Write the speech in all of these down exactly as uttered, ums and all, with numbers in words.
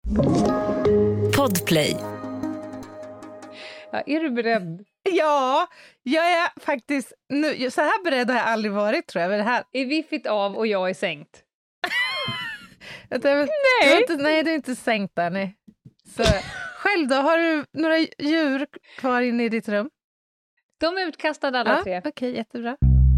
Podplay. Ja, är du beredd? Ja, jag är faktiskt... Nu, så här beredd har jag aldrig varit, tror jag. Det här. Är viffigt av och jag är sänkt? Jag, nej. Du är inte, nej, du är inte sänkt där. Nej. Så, själv då, har du några djur kvar inne i ditt rum? De är utkastade alla ja, tre. Okej, okay, jättebra.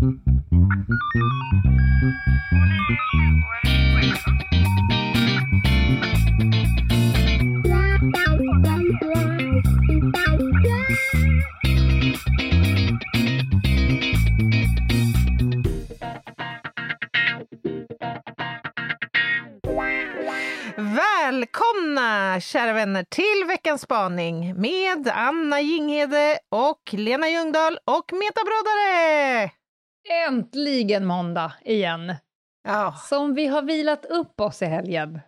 Välkomna, kära vänner, till veckans spaning med Anna Jinghede och Lena Ljungdahl och Meta Brodare. Äntligen måndag igen. Ja. Som vi har vilat upp oss i helgen.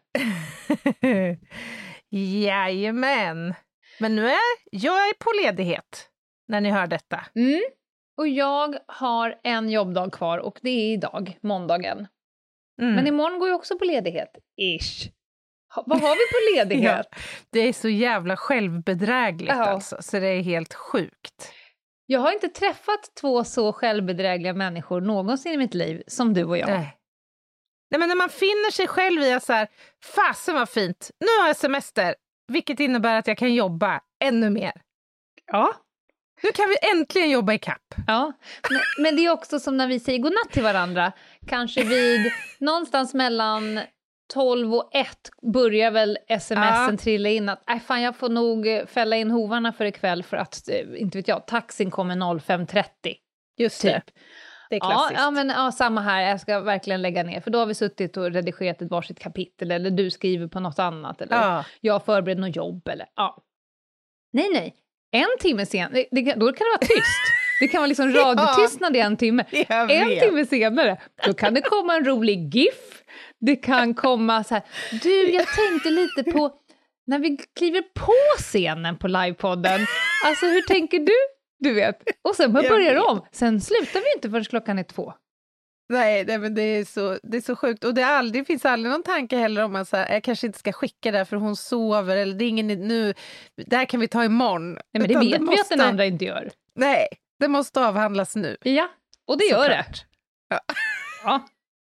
Jajamän. Men nu är jag är på ledighet när ni hör detta. Mm. Och jag har en jobbdag kvar och det är idag, måndagen. Mm. Men imorgon går jag också på ledighet. Ish. Ha, vad har vi på ledighet? Ja, det är så jävla självbedrägligt ja. alltså, så det är helt sjukt. Jag har inte träffat två så självbedrägliga människor någonsin i mitt liv som du och jag. Nej. Nej, men när man finner sig själv i att så här, fasen vad fint, nu har jag semester, vilket innebär att jag kan jobba ännu mer. Ja. Nu kan vi äntligen jobba i kapp. Ja, men, men det är också som när vi säger godnatt till varandra. Kanske vid någonstans mellan tolv och ett börjar väl smsen ja. trilla in att äh, fan, jag får nog fälla in hovarna för ikväll för att, inte vet jag, taxin kommer fem trettio. Just typ. det. Det är klassiskt. Ja, ja, men ja, samma här. Jag ska verkligen lägga ner. För då har vi suttit och redigerat ett varsitt kapitel. Eller du skriver på något annat. Eller ja. jag förbereder något jobb. Eller, ja. Nej, nej. En timme sen, det, det, då kan det vara tyst. Det kan vara liksom radiotystnad i en timme. En timme senare, då kan det komma en rolig gif. Det kan komma så här, du, jag tänkte lite på, när vi kliver på scenen på livepodden. Alltså, hur tänker du? Du vet. Och sen börjar det om. Sen slutar vi inte förrän klockan är två. Nej, nej men det är så, det är så sjukt. Och det, är aldrig, det finns aldrig någon tanke heller om att så här, jag kanske inte ska skicka det för hon sover. Eller det är ingen nu, det här kan vi ta imorgon. Nej, men det vet det måste, vi att den andra inte gör. Nej, det måste avhandlas nu. Ja, och det gör det. Ja. Ja.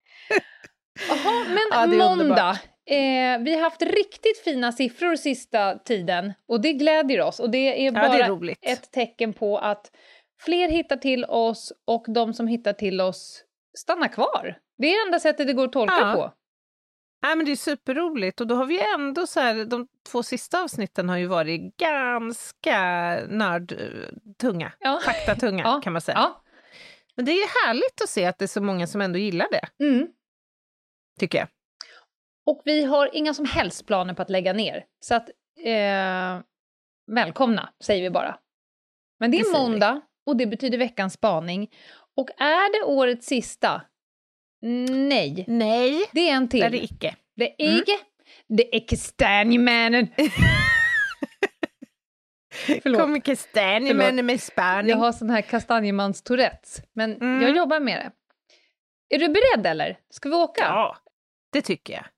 Jaha, men ja, måndag. Eh, vi har haft riktigt fina siffror sista tiden. Och det glädjer oss. Och det är bara ja, det är roligt. Ett tecken på att fler hittar till oss. Och de som hittar till oss stanna kvar. Det är enda sättet det går att tolka ja. på. Ja, men det är superroligt. Och då har vi ändå så här, de två sista avsnitten har ju varit ganska nördtunga. Ja. Faktatunga ja. kan man säga. Ja. Men det är ju härligt att se att det är så många som ändå gillar det. Mm. Tycker jag. Och vi har inga som helst planer på att lägga ner. Så att, eh, välkomna säger vi bara. Men det är det måndag och det betyder veckans spaning. Och är det årets sista? Nej. Nej. Det är en till. Det är det icke. Det är icke. Mm. Det är kastanjemannen. Kommer kastanjemannen med spaning. Jag har sån här kastanjemans Tourettes. Men mm. jag jobbar med det. Är du beredd eller? Ska vi åka? Ja, det tycker jag.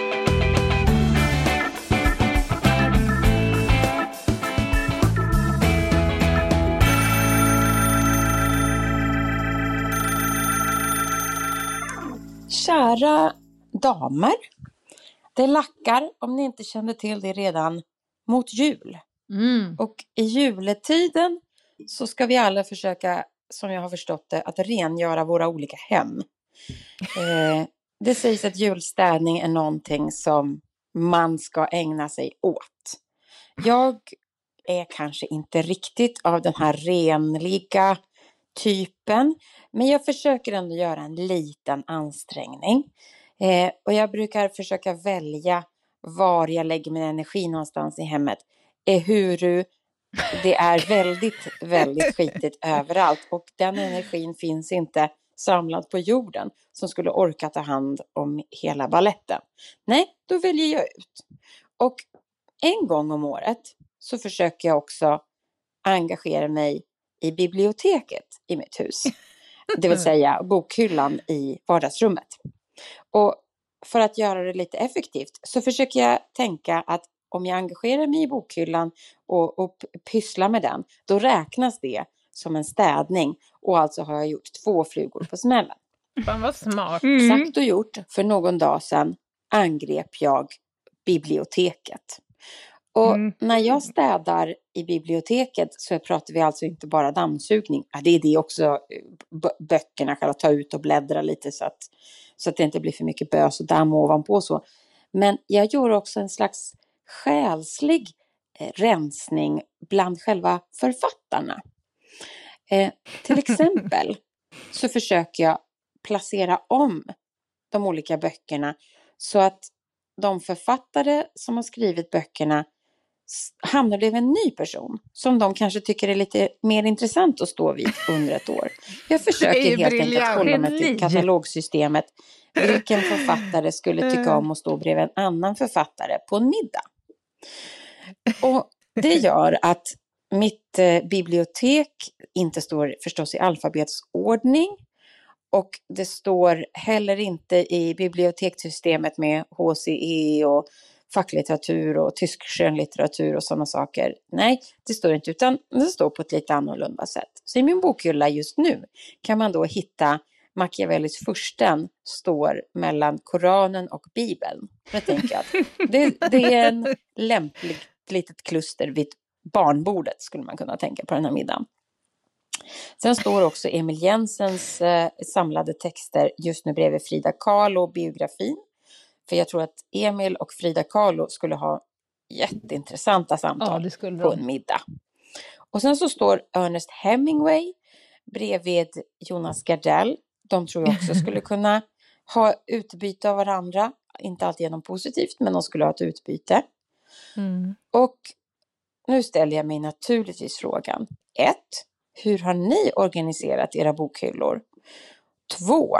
Kära damer, det lackar, om ni inte kände till det redan, mot jul. Mm. Och i juletiden så ska vi alla försöka, som jag har förstått det, att rengöra våra olika hem. Eh, det sägs att julstädning är någonting som man ska ägna sig åt. Jag är kanske inte riktigt av den här renliga typen. Men jag försöker ändå göra en liten ansträngning. Eh, och jag brukar försöka välja var jag lägger min energi någonstans i hemmet. Ehuru det är väldigt, väldigt skitigt överallt. Och den energin finns inte samlad på jorden som skulle orka ta hand om hela balletten. Nej, då väljer jag ut. Och en gång om året så försöker jag också engagera mig i biblioteket i mitt hus. Det vill säga bokhyllan i vardagsrummet. Och för att göra det lite effektivt så försöker jag tänka att om jag engagerar mig i bokhyllan och, och pysslar med den, då räknas det som en städning. Och alltså har jag gjort två flugor på smällen. Fan vad smart. Mm. Sagt och gjort. För någon dag sedan angrep jag biblioteket. Och mm. när jag städar i biblioteket så pratar vi alltså inte bara dammsugning. Ja, det är det också b- böckerna kan ta ut och bläddra lite så att, så att det inte blir för mycket bös och damm ovanpå så. Men jag gör också en slags själslig eh, rensning bland själva författarna. Eh, till exempel så försöker jag placera om de olika böckerna så att de författare som har skrivit böckerna hamnar bredvid en ny person som de kanske tycker är lite mer intressant att stå vid under ett år. Jag försöker helt enkelt hålla mig till katalogsystemet. Vilken författare skulle tycka om att stå bredvid en annan författare på en middag? Och det gör att mitt eh, bibliotek inte står förstås i alfabetsordning. Och det står heller inte i bibliotekssystemet med H C E och facklitteratur och tysk skönlitteratur och sådana saker. Nej, det står inte, utan det står på ett lite annorlunda sätt. Så i min bokhylla just nu kan man då hitta Machiavellis Fursten står mellan Koranen och Bibeln. Jag tänker att det, det är en lämplig litet kluster vid barnbordet skulle man kunna tänka på den här middagen. Sen står också Emil Jensens eh, samlade texter just nu bredvid Frida Kahlo biografin. För jag tror att Emil och Frida Kahlo skulle ha jätteintressanta samtal ja, på en middag. Och sen så står Ernest Hemingway bredvid Jonas Gardell. De tror jag också skulle kunna ha utbyte av varandra. Inte alltid genom positivt, men de skulle ha ett utbyte. Mm. Och nu ställer jag mig naturligtvis frågan. Ett, hur har ni organiserat era bokhyllor? Två,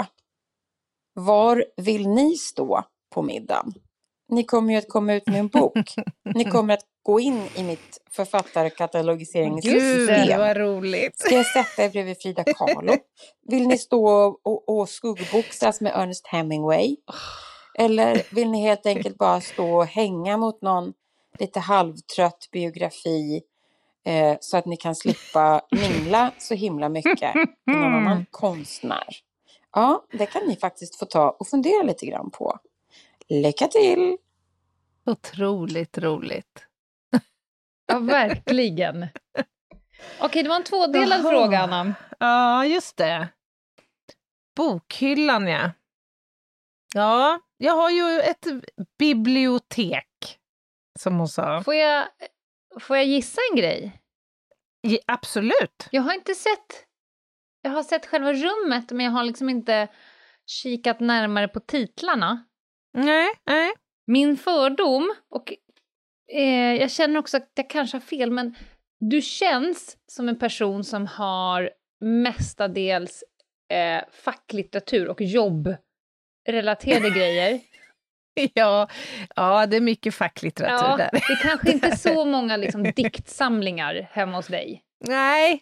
var vill ni stå på middagen? Ni kommer ju att komma ut med en bok. Ni kommer att gå in i mitt författarkatalogiseringssystem. Gud, vad roligt. Ska jag sätta er bredvid Frida Kahlo? Vill ni stå och, och skuggboxas med Ernest Hemingway? Eller vill ni helt enkelt bara stå och hänga mot någon lite halvtrött biografi eh, så att ni kan slippa mingla så himla mycket med någon annan konstnär? Ja, det kan ni faktiskt få ta och fundera lite grann på. Lycka till! Otroligt roligt. Ja, verkligen. Okej, det var en tvådelad Jaha. fråga, Anna. Ja, just det. Bokhyllan, ja. Ja, jag har ju ett bibliotek, som hon sa. Får jag, får jag gissa en grej? Ja, absolut. Jag har inte sett... Jag har sett själva rummet, men jag har liksom inte kikat närmare på titlarna. Nej, nej. Min fördom, och eh, jag känner också att jag kanske har fel, men du känns som en person som har mestadels eh, facklitteratur och jobbrelaterade grejer. Ja, ja, det är mycket facklitteratur ja, där. Det är kanske inte så många liksom, diktsamlingar hemma hos dig. Nej.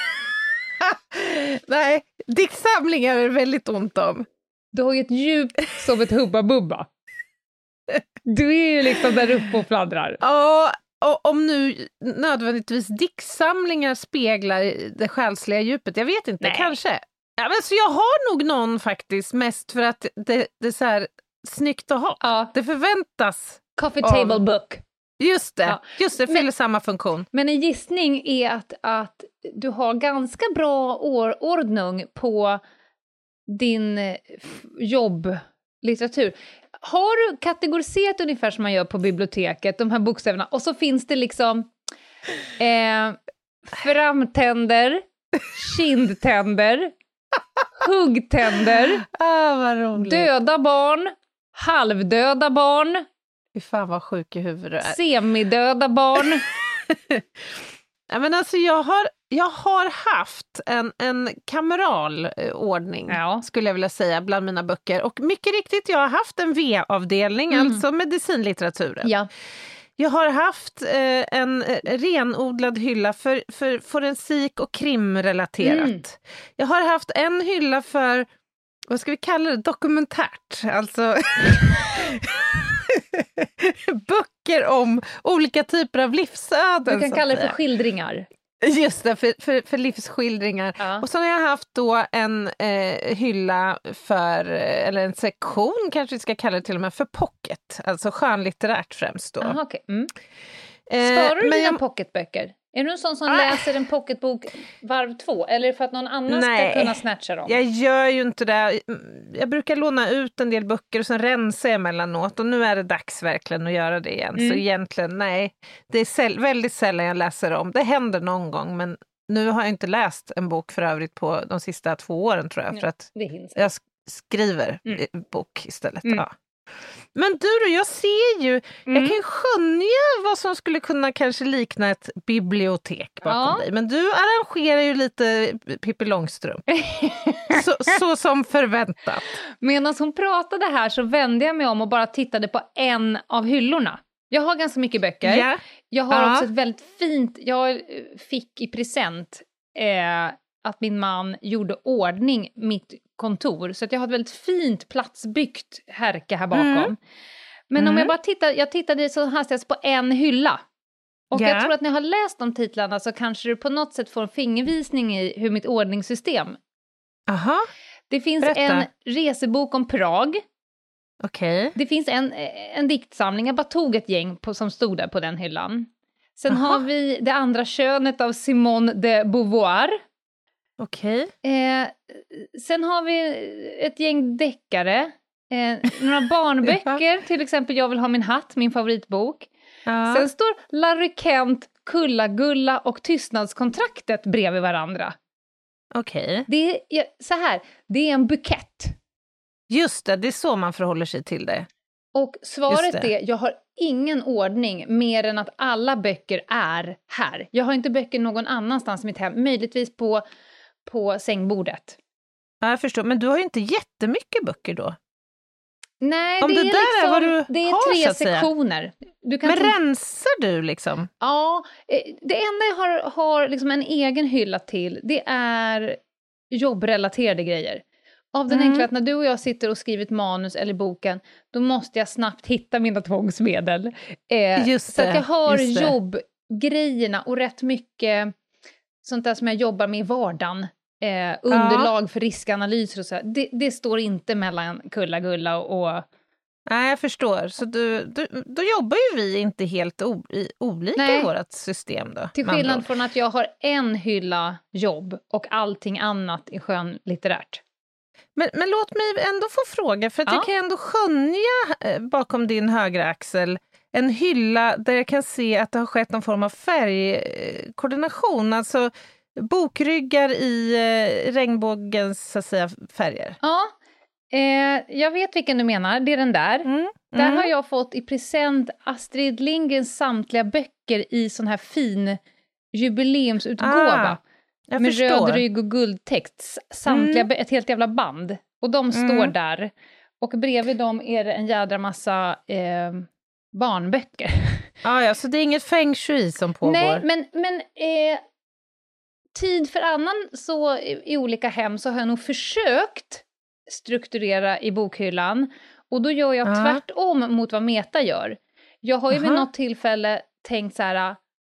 Nej, diktsamlingar är väldigt ont om. Du har ju ett djup som ett hubba-bubba. Du är ju liksom där uppe och fladdrar. Ja, och om nu nödvändigtvis diktsamlingar speglar det själsliga djupet, jag vet inte, Nej. kanske. Ja, men så jag har nog någon faktiskt, mest för att det, det är så här snyggt att ha. Ja. Det förväntas. Coffee table av... book. Just det, ja. just det, fyller men, samma funktion. Men en gissning är att, att du har ganska bra or- ordning på din jobblitteratur. Har du kategoriserat ungefär som man gör på biblioteket, de här bokstäverna, och så finns det liksom eh, framtänder, kindtänder, huggtänder, ah, vad roligt. Döda barn, halvdöda barn, fy fan vad sjuk i huvudet du är. Semidöda barn. Ja, men alltså jag har, jag har haft en, en kameral ordning, ja. skulle jag vilja säga, bland mina böcker. Och mycket riktigt, jag har haft en V-avdelning, mm. alltså medicinlitteraturen. Ja. Jag har haft eh, en renodlad hylla för, för forensik och krimrelaterat. Mm. Jag har haft en hylla för vad ska vi kalla det? Dokumentärt. Alltså böcker om olika typer av livsöden. Du kan kalla det för skildringar. Just det, för, för, för livsskildringar. Ja. Och så har jag haft då en eh, hylla för, eller en sektion kanske vi ska kalla det till och med, för pocket. Alltså skönlitterärt främst då. Aha, okay. mm. Sparar du dina jag... pocketböcker? Är du en sån som ah. läser en pocketbok varv två? Eller för att någon annan Nej, ska kunna snatcha dem? Jag gör ju inte det. Jag brukar låna ut en del böcker och sen rensa emellanåt. Och nu är det dags verkligen att göra det igen. Mm. Så egentligen, nej. Det är säll- väldigt sällan jag läser om. Det händer någon gång, men nu har jag inte läst en bok för övrigt på de sista två åren tror jag. Nej, för att jag skriver mm. bok istället. Mm. Ja. Men du då, jag ser ju, mm. jag kan ju skönja vad som skulle kunna kanske likna ett bibliotek bakom ja. dig. Men du arrangerar ju lite Pippi Långstrump. så, så som förväntat. Medan hon pratade här så vände jag mig om och bara tittade på en av hyllorna. Jag har ganska mycket böcker. Yeah. Jag har ja. också ett väldigt fint, jag fick i present eh, att min man gjorde ordning mitt kontor. Så att jag har ett väldigt fint platsbyggt härke här bakom. Mm. Men mm. om jag bara tittar, jag tittade så hastigt på en hylla. Och yeah. jag tror att när jag har läst de titlarna så kanske du på något sätt får en fingervisning i hur mitt ordningssystem. Aha. Det finns Berätta. en resebok om Prag. Okej. Okay. Det finns en, en diktsamling, jag bara tog ett gäng på, som stod där på den hyllan. Sen Aha. har vi Det andra könet av Simone de Beauvoir. Okej. Okay. Eh, sen har vi ett gäng deckare. Eh, några barnböcker, till exempel Jag vill ha min hatt, min favoritbok. Ja. Sen står Larry Kent, Kulla-Gulla och Tystnadskontraktet bredvid varandra. Okej. Okay. Det är så här, det är en bukett. Just det, det är så man förhåller sig till det. Och svaret är, jag har ingen ordning mer än att alla böcker är här. Jag har inte böcker någon annanstans i mitt hem, möjligtvis på, på sängbordet. Ja, jag förstår, men du har ju inte jättemycket böcker då. Nej, Om det, det är, där liksom, är vad du det är har, tre sektioner. Du kan men ta... rensar du liksom? Ja, det enda jag har, har liksom en egen hylla till, det är jobbrelaterade grejer. Av den mm. enkla att när du och jag sitter och skriver ett manus eller boken, då måste jag snabbt hitta mina tvångsmedel. Eh, just det, så att jag har jobbgrejerna och rätt mycket sånt där som jag jobbar med i vardagen. Eh, underlag ja. för riskanalyser och så. Det, det står inte mellan Kulla-Gulla och... Nej, jag förstår. Så du, du, då jobbar ju vi inte helt o, i, olika Nej. i vårt system då. Till skillnad från att jag har en hylla jobb och allting annat i skönlitterärt. Men, men låt mig ändå få fråga, för att ja. jag kan ändå skönja bakom din högra axel en hylla där jag kan se att det har skett någon form av färgkoordination, alltså bokryggar i eh, regnbågens så att säga, färger. Ja, eh, jag vet vilken du menar, det är den där. Mm, mm. Där har jag fått i present Astrid Lindgrens samtliga böcker i sån här fin jubileumsutgåva. Ah. Jag med förstår. Röd rygg och guldtext. Samtliga, mm. ett helt jävla band. Och de mm. står där. Och bredvid dem är det en jädra massa eh, barnböcker. Ah, ja, så det är inget feng shui som pågår? Nej, men, men eh, tid för annan så i, i olika hem så har jag nog försökt strukturera i bokhyllan. Och då gör jag ah. tvärtom mot vad Meta gör. Jag har ju Aha. vid något tillfälle tänkt så här,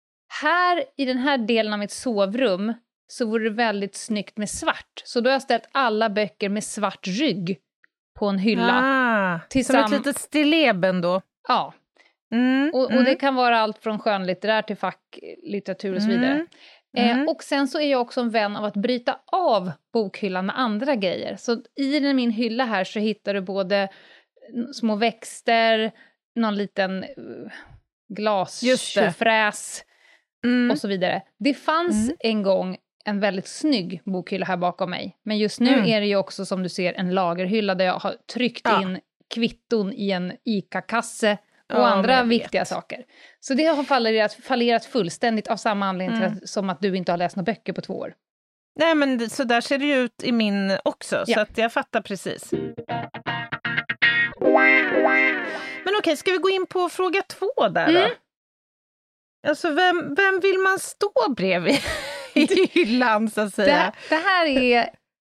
här i den här delen av mitt sovrum så vore det väldigt snyggt med svart. Så då har jag ställt alla böcker med svart rygg på en hylla. Ah, Tillsamm- som ett litet stilleben då. Ja. Mm, och, och mm. det kan vara allt från skönlitterär till facklitteratur och så vidare. Mm, mm. Eh, och sen så är jag också en vän av att bryta av bokhyllan med andra grejer. Så i den, min hylla här så hittar du både små växter, någon liten uh, glastjurfräs mm. och så vidare. Det fanns mm. en gång en väldigt snygg bokhylla här bakom mig. Men just nu mm. är det ju också som du ser en lagerhylla där jag har tryckt ja. in kvitton i en ICA-kasse och ja, andra viktiga saker. Så det har fallerat, fallerat fullständigt av samma anledning mm. till att, som att du inte har läst några böcker på två år. Nej, men så där ser det ju ut i min också, ja. så att jag fattar precis. Men okej, ska vi gå in på fråga två där då? Mm. Alltså, vem, vem vill man stå bredvid i hyllan, så att säga? Det, det här är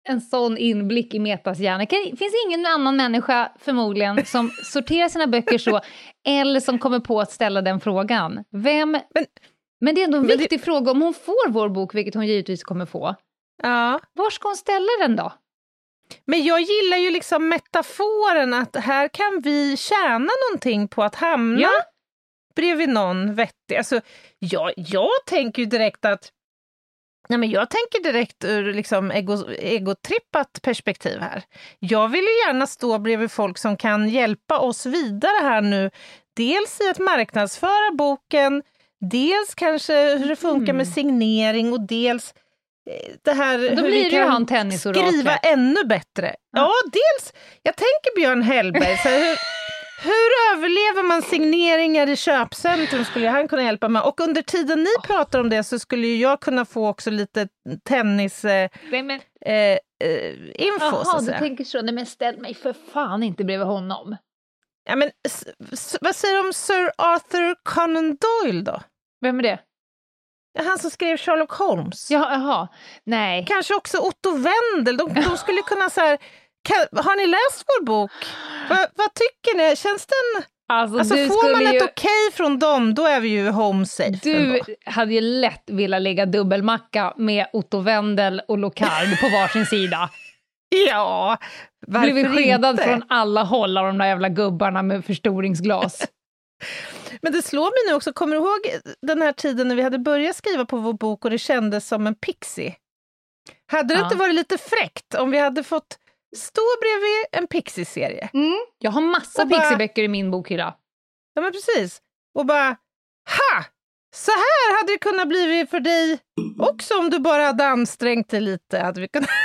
en sån inblick i Metas hjärna. Det finns ingen annan människa förmodligen som sorterar sina böcker så, eller som kommer på att ställa den frågan. Vem... Men, men det är ändå en viktig det... fråga om hon får vår bok, vilket hon givetvis kommer få. Ja. Var ska hon ställa den då? Men jag gillar ju liksom metaforen att här kan vi tjäna någonting på att hamna ja. bredvid någon vettig. Alltså, jag, jag tänker ju direkt att Nej, men jag tänker direkt ur liksom ego, egotrippat perspektiv här. Jag vill ju gärna stå bredvid folk som kan hjälpa oss vidare här nu. Dels i att marknadsföra boken, dels kanske hur det funkar mm. med signering och dels det här då hur blir vi kan skriva ännu bättre. Ja. ja, dels, jag tänker Björn Hellberg, så här, hur, hur överlever man signeringar i köpcentrum skulle han kunna hjälpa med. Och under tiden ni oh. pratar om det så skulle ju jag kunna få också lite tennis eh, men, eh, eh, info. Jaha, du tänker så. Nej, men ställ mig för fan inte bredvid honom. Ja, men s- s- vad säger du om Sir Arthur Conan Doyle då? Vem är det? Han som skrev Sherlock Holmes. Ja, jaha. Nej. Kanske också Otto Wendel. De, de skulle kunna så här... Kan, har ni läst vår bok? Va, vad tycker ni? Känns den... Alltså, alltså får man ju... ett okej okay från dem, då är vi ju home safe. Du ändå. Hade ju lätt velat lägga dubbelmacka med Otto Wendel och Locard på varsin sida. Ja, varför blev vi skedad inte? Från alla håll av de där jävla gubbarna med förstoringsglas. Men det slår mig nu också, kommer du ihåg den här tiden när vi hade börjat skriva på vår bok och det kändes som en pixie? Hade det ja. inte varit lite fräckt om vi hade fått stå bredvid en Pixie-serie? Mm. Jag har massa Pixie-böcker i min bokhylla. Ja, men precis. Och bara, ha! Så här hade det kunnat bli för dig också om du bara hade ansträngt dig lite. Hade vi kunnat...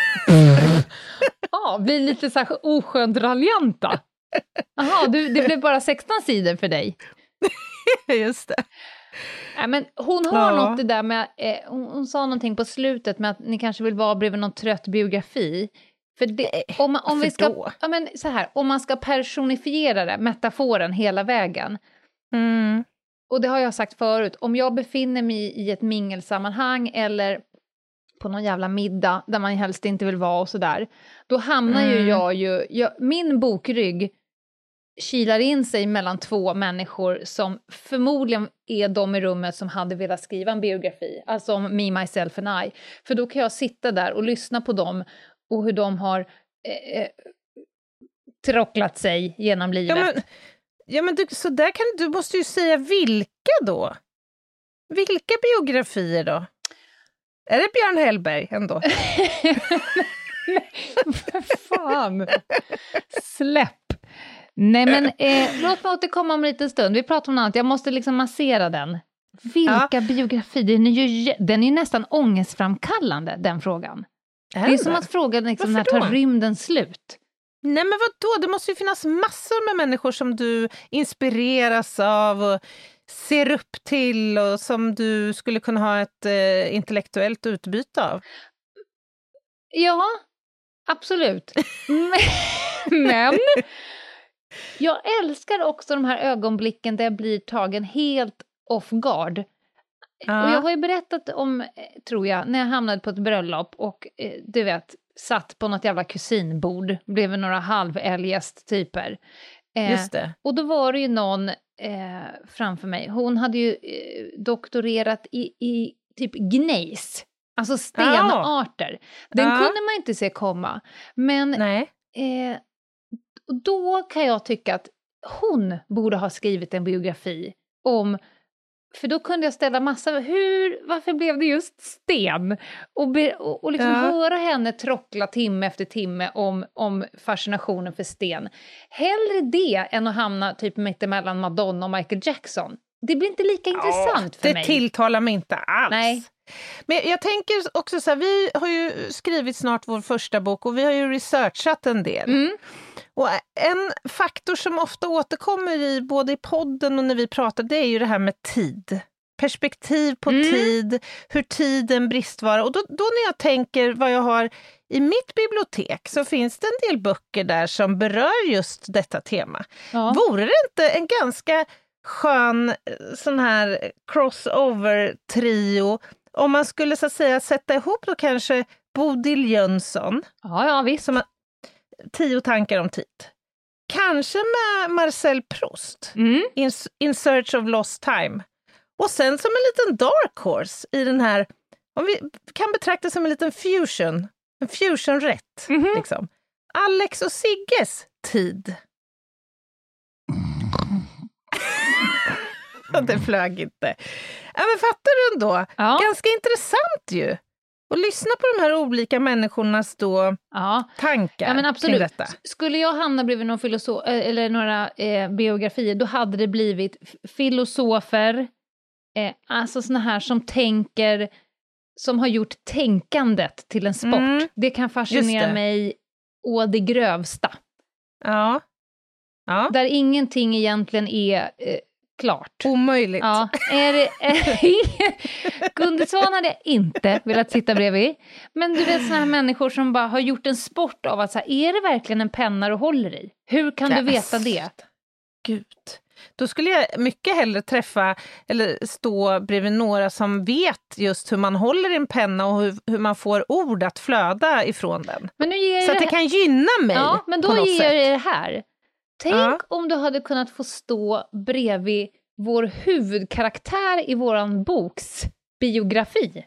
ja, bli lite så här oskönt raljanta. Jaha, det blev bara sexton sidor för dig. Just det. Ja, men hon har ja. något det där med, eh, hon, hon sa någonting på slutet med att ni kanske vill vara bredvid någon trött biografi. För det, om, man, om vi ska, ja, men så här, om man ska personifiera det, metaforen hela vägen. Mm. Och det har jag sagt förut, om jag befinner mig i ett mingelsammanhang eller på någon jävla middag där man helst inte vill vara och sådär, då hamnar mm. ju jag ju, jag, min bokrygg kilar in sig mellan två människor som förmodligen är de i rummet som hade velat skriva en biografi, alltså om Me, Myself and I. För då kan jag sitta där och lyssna på dem och hur de har eh, trocklat sig genom livet. Ja, men, ja, men du, så där kan, du måste ju säga vilka då? Vilka biografier då? Är det Björn Hellberg ändå? Vad fan? Släpp. Nej, men eh, låt mig återkomma om en liten stund. Vi pratar om något annat. Jag måste liksom massera den. Vilka ja. biografier? Den är, ju, den är ju nästan ångestframkallande, den frågan. Är det är som att fråga liksom, när tar rymden slut? Nej, men vadå? Det måste ju finnas massor med människor som du inspireras av och ser upp till och som du skulle kunna ha ett eh, intellektuellt utbyte av. Ja, absolut. Men jag älskar också de här ögonblicken där jag blir tagen helt off guard. Ja. Och jag har ju berättat om, tror jag, när jag hamnade på ett bröllop och eh, du vet, satt på något jävla kusinbord, blev några halveljest typer. Eh, Just det. Och då var det ju någon eh, framför mig, hon hade ju eh, doktorerat i, i typ gnejs, alltså stenarter. Den ja. kunde man inte se komma. Men Nej. Eh, då kan jag tycka att hon borde ha skrivit en biografi om, för då kunde jag ställa massa, hur, varför blev det just sten? Och, be, och, och liksom ja. höra henne trockla timme efter timme om, om fascinationen för sten. Hellre det än att hamna typ mittemellan Madonna och Michael Jackson. Det blir inte lika ja, intressant för det mig. Det tilltalar mig inte alls. Nej. Men jag tänker också så här, vi har ju skrivit snart vår första bok och vi har ju researchat en del. Mm. Och en faktor som ofta återkommer i både i podden och när vi pratar, det är ju det här med tid. Perspektiv på mm. tid, hur tiden bristvara. Och då, då när jag tänker vad jag har i mitt bibliotek så finns det en del böcker där som berör just detta tema. Ja. Vore det inte en ganska skön sån här crossover-trio om man skulle så att säga sätta ihop då kanske Bodil Jönsson. Ja, ja, visst. Som har tio tankar om tid. Kanske med Marcel Proust. Mm. In, in Search of Lost Time. Och sen som en liten dark horse i den här, om vi kan betrakta som en liten fusion. En fusion-rätt. Mm-hmm. Liksom. Alex och Sigges tid. Det flög inte. Ja, men fattar du ändå? Ja. Ganska intressant ju. Och lyssna på de här olika människornas då ja. tankar ja, men absolut. kring detta. Skulle jag hamna bredvid någon filosof eller några eh, biografier, då hade det blivit filosofer, eh, alltså såna här som tänker, som har gjort tänkandet till en sport. Mm. Det kan fascinera det. mig å det grövsta. Ja. ja. Där ingenting egentligen är... Eh, klart. Omöjligt. Ja, är det, är, Gunde Svan hade jag inte velat sitta bredvid. Men du vet såna här människor som bara har gjort en sport av att så här, är det verkligen en penna du håller i? Hur kan yes. du veta det? Gud. Då skulle jag mycket hellre träffa eller stå bredvid några som vet just hur man håller i en penna och hur, hur man får ord att flöda ifrån den. Men nu ger så att det, det kan gynna mig. Ja, men då ger jag det här. Tänk ja. om du hade kunnat få stå bredvid vår huvudkaraktär i våran boks biografi.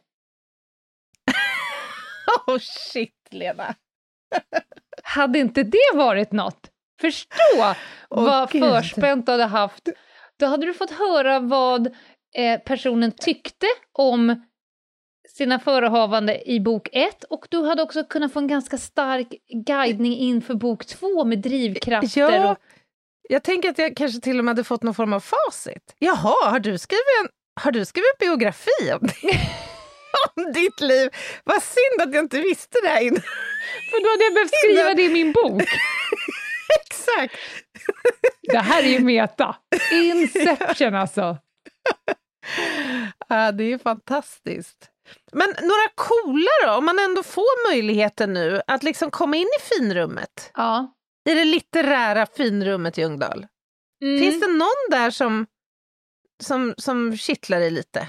Oh shit, Lena. Hade inte det varit något? Förstå oh, vad Gud. förspänt du hade haft. Då hade du fått höra vad eh, personen tyckte om sina förehavande i bok ett, och du hade också kunnat få en ganska stark guidning inför bok två med drivkrafter. Ja, och... jag tänker att jag kanske till och med hade fått någon form av facit. Jaha, har du skrivit en, har du skrivit en biografi om, om ditt liv? Vad synd att jag inte visste det här innan. För då hade jag behövt skriva innan. det i min bok. Exakt. Det här är ju meta. Inception alltså. Ja, det är fantastiskt. Men några coola då, om man ändå får möjligheten nu att liksom komma in i finrummet. Ja. I det litterära finrummet i Ljungdahl. Mm. Finns det någon där som, som, som kittlar dig lite?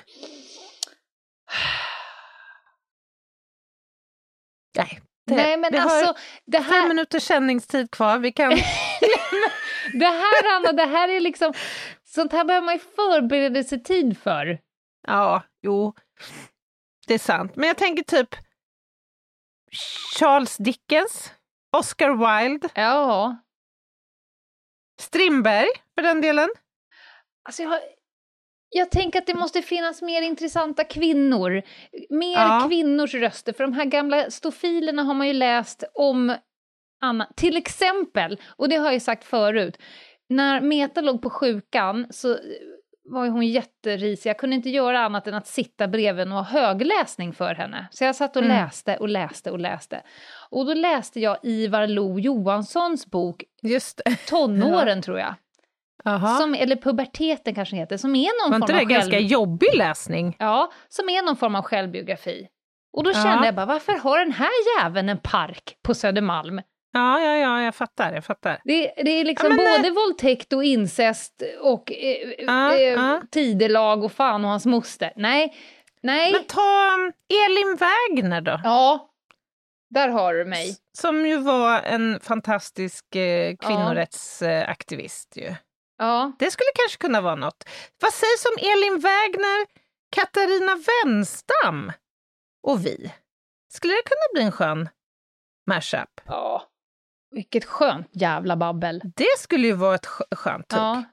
Nej. Det, Nej, men alltså... Det här... Fem minuters sändningstid kvar, vi kan... det här, Anna, det här är liksom... Sånt här behöver man ju förbereda sig tid för. Ja, jo. Det är sant. Men jag tänker typ Charles Dickens, Oscar Wilde. Ja. Strindberg, för den delen. Alltså jag, har, jag tänker att det måste finnas mer intressanta kvinnor. Mer ja. kvinnors röster. För de här gamla stofilerna har man ju läst om Anna. Till exempel, och det har jag sagt förut, när Meta låg på sjukan så var hon jätterisig. Jag kunde inte göra annat än att sitta bredvid och ha högläsning för henne. Så jag satt och mm. läste och läste och läste. Och då läste jag Ivar Lo-Johanssons bok Just det. Tonåren, ja. tror jag. Som, eller puberteten kanske heter. Som är någon var form av inte det själv... ganska jobbig läsning? Ja, som är någon form av självbiografi. Och då kände ja. jag bara, varför har den här jäveln en park på Södermalm? Ja, ja, ja, jag fattar, jag fattar. Det, det är liksom ja, men, både våldtäkt och incest och eh, ja, eh, ja. tidelag och fan och hans moster. Nej, nej. Men ta um, Elin Wägner då. Ja, där har du mig. Som ju var en fantastisk eh, kvinnorättsaktivist ju. Ja. Det skulle kanske kunna vara något. Vad sägs om Elin Wägner, Katarina Wenstam och vi? Skulle det kunna bli en skön mashup? Ja. Vilket skönt jävla babbel. Det skulle ju vara ett skönt tugg. Ja.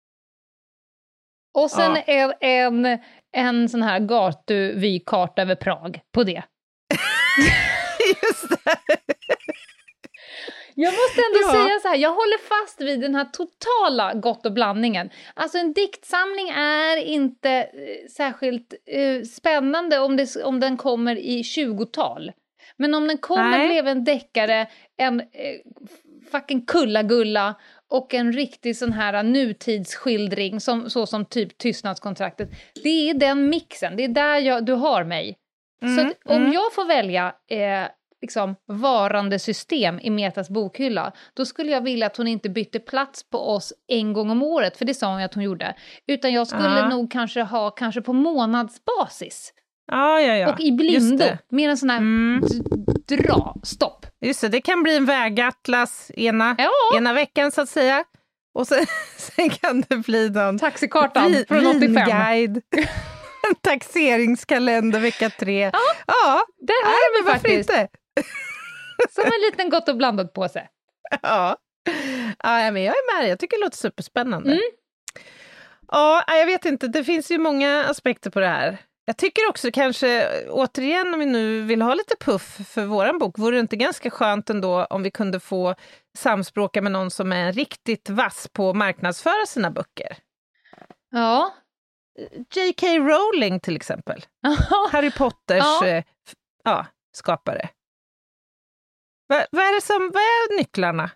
Och sen ja. en, en, en sån här gatuvykarta över Prag på det. Just det. Jag måste ändå ja. säga så här, jag håller fast vid den här totala gott och blandningen. Alltså en diktsamling är inte eh, särskilt eh, spännande om, det, om den kommer i tjugotal. Men om den kommer blev en deckare, en eh, fucking kullagulla och en riktig sån här nutidsskildring som, så som typ Tystnadskontraktet. Det är den mixen, det är där jag, du har mig. Mm, så att om mm. jag får välja eh, liksom varande system i Metas bokhylla, då skulle jag vilja att hon inte bytte plats på oss en gång om året, för det sa hon att hon gjorde. Utan jag skulle uh-huh. nog kanske ha kanske på månadsbasis. Ja, ja, ja. Och i blindo, mer en sån här mm. d- dra, stopp. Just det, det kan bli en vägatlas ena, ja. ena veckan så att säga. Och sen, sen kan det bli någon... Taxikartan vi, från åttiofem. Guide. En taxeringskalender vecka tre. Ja, ja där har vi faktiskt. Inte? Som en liten gott och blandat påse. Ja. Ja, men jag är med. Jag tycker det låter superspännande. Mm. Ja, jag vet inte. Det finns ju många aspekter på det här. Jag tycker också kanske, återigen om vi nu vill ha lite puff för våran bok, vore det inte ganska skönt ändå om vi kunde få samspråka med någon som är riktigt vass på att marknadsföra sina böcker? Ja. J K Rowling till exempel. Harry Potters ja. Eh, ja, skapare. Va, vad är det som, vad är nycklarna?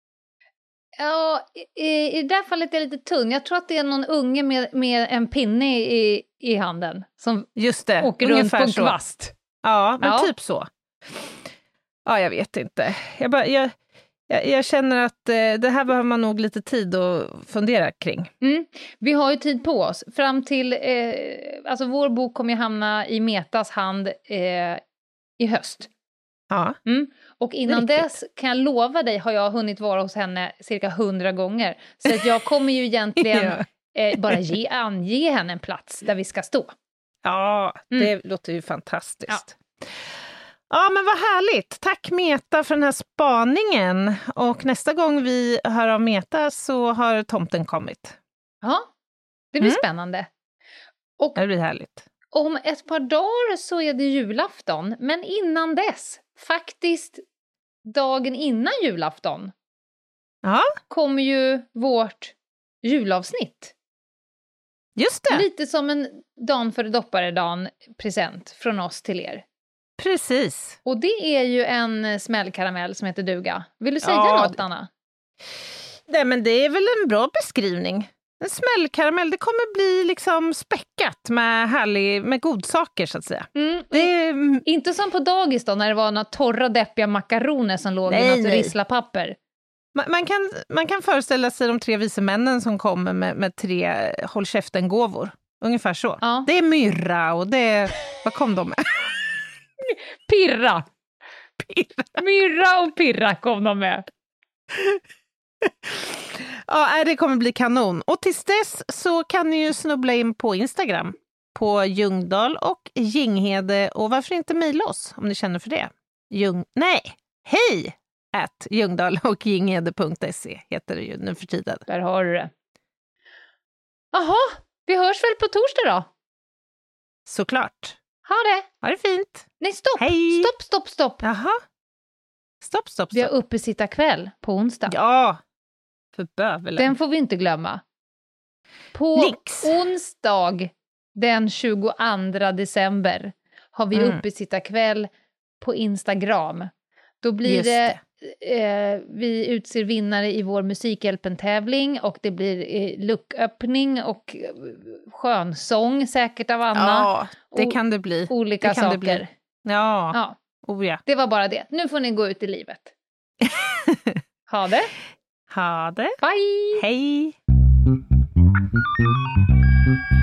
Ja, i, i det här fallet är jag lite tunn. Jag tror att det är någon unge med, med en pinne i, i handen som Just det, åker runt på en kvast. Ja, men ja. typ så. Ja, jag vet inte. Jag, bara, jag, jag, jag känner att eh, det här behöver man nog lite tid att fundera kring. Mm. Vi har ju tid på oss. Fram till, eh, alltså vår bok kommer ju hamna i Metas hand eh, i höst. Ja. Mm. Och innan dess kan jag lova dig har jag hunnit vara hos henne cirka hundra gånger. Så att jag kommer ju egentligen ja. eh, bara ge, ange henne en plats där vi ska stå. Ja, det mm. låter ju fantastiskt. Ja. ja, men vad härligt. Tack Meta för den här spaningen. Och nästa gång vi hör av Meta så har tomten kommit. Ja, det blir mm. spännande. Och det blir härligt. Om ett par dagar så är det julafton. Men innan dess, faktiskt dagen innan julafton, ja. kommer ju vårt julavsnitt. Just det. Lite som en dan för dopparedan present från oss till er. Precis. Och det är ju en smällkaramell som heter duga. Vill du säga ja, något, Anna? Nej, men det är väl en bra beskrivning. En smällkaramell, det kommer bli liksom späckat med härlig, med godsaker så att säga. Mm. Det är... Inte som på dagis då, när det var några torra deppiga makaroner som låg nej, i något risslapapper. Man, man, kan, man kan föreställa sig de tre vise männen som kommer med, med tre håll käften-gåvor. Ungefär så. Ja. Det är myrra och det är... Vad kom de med? Pirra. pirra. Myrra och pirra kom de med. Ja, det kommer bli kanon. Och tills dess så kan ni ju snubbla in på Instagram. På Ljungdahl och Ginghede. Och varför inte mejla oss om ni känner för det? Ljung... Nej, hej! At ljungdahl och ginghede punkt se heter det ju nu för tiden. Där har du det. Jaha, vi hörs väl på torsdag då? Såklart. Ha det. Ha det fint. Nej, stopp. Hej. Stopp, stopp, stopp. Jaha. Stopp, stopp, stopp. Vi har uppe sitta kväll på onsdag. Ja. För bövelen. Den får vi inte glömma. På Nix. onsdag den tjugoandra december har vi mm. uppe sitta kväll på Instagram. Då blir det, det eh, vi utser vinnare i vår Musikhjälpen-tävling och det blir eh, lucköppning och eh, skönsång säkert av Anna. Ja, det kan det bli. Olika det kan saker. Det bli. Ja. Ja. Oh, ja. Det var bara det. Nu får ni gå ut i livet. Ha det. Ha det. Bye. Hej.